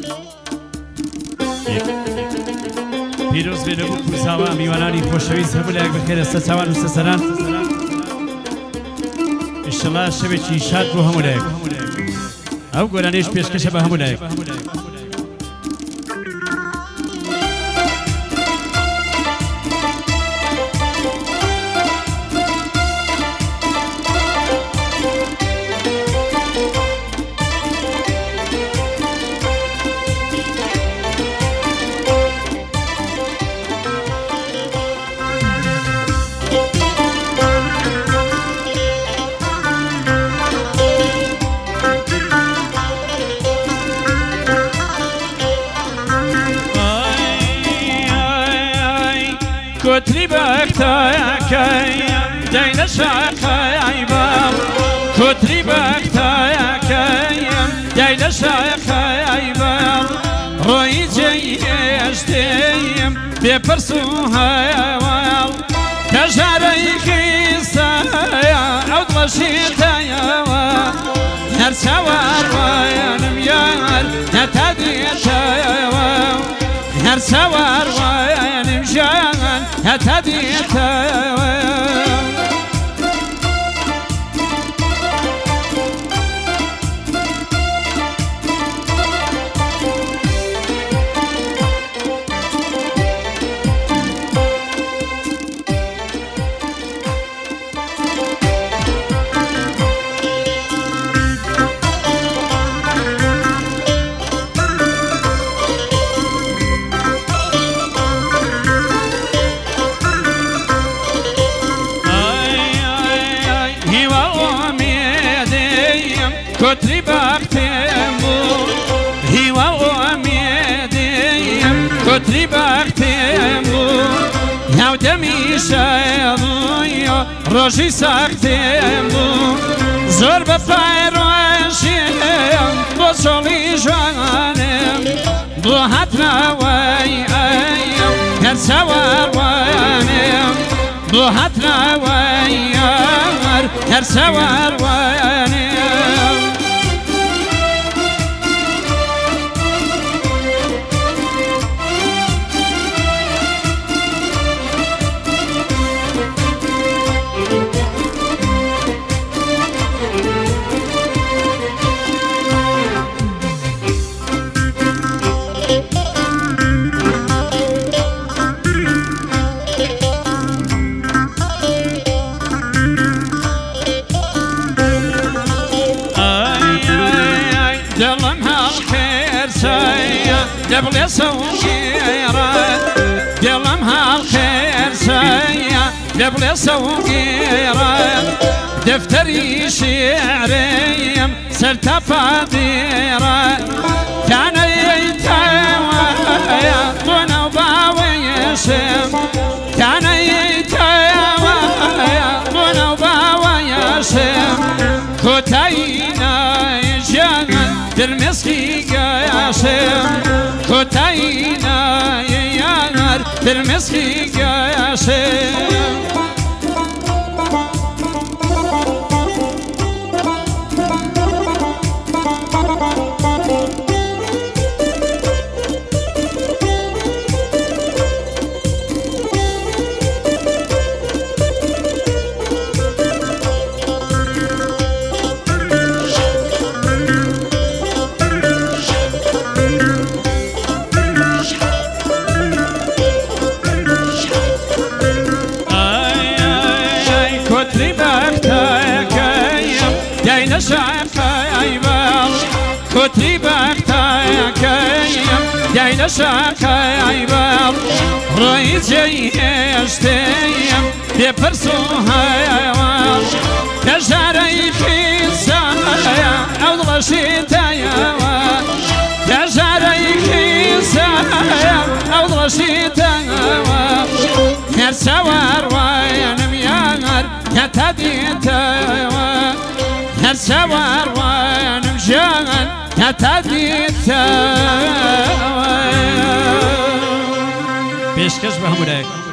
پیروز بێنە بوو کوزاوە میوانانی خۆشەویست هەبوو لایەک بەخێر ئێستا چاوان و سەسەران ئینشەڵا شەوێکی شاد بۆ هەموو لایەک ئەو گۆرانەیەش پێشکەشە بە هەموو لایەک كتري بكتاكي دين شاقي بام كتري بكتاكي دين شاقي بام روي جيشتيم ببرسوها واو كجاري كيسايا عود وشيتايا هرسوار وينم يار نتاديتايا هرسوار وينم جان هتديتايا كتري بختمو هوا واميديم كتري بختمو هاو دمي شايضويو روشي ساختمو زور بفايروشيم بوصولي جوانم بو هاتنا ويايم هرسوار ويانم بو هاتنا ويار هرسوار ويانم دلم هالخير سايا دبل سوغيرا دلم هالخير سايا دبل سوغيرا دفتري شعريم سرت فاضيرا كان يتاوى طنا وباويشم كان يتاوى طنا وباويشم كتاينا درمسكي قاشم كتاينا يانر درمسكي قاشم كتري بختاكيم دين شاقي بام كتري بختاكيم دين شاقي بام روي جيشتيم ببرسوها كجاري كيسايا عود وشيتايا كجاري كيسايا عود وشيتايا هرسوار وينم يار هتديتايا هرسوار وينم جان هتديتايا پێشکەش بە هەموو لایەک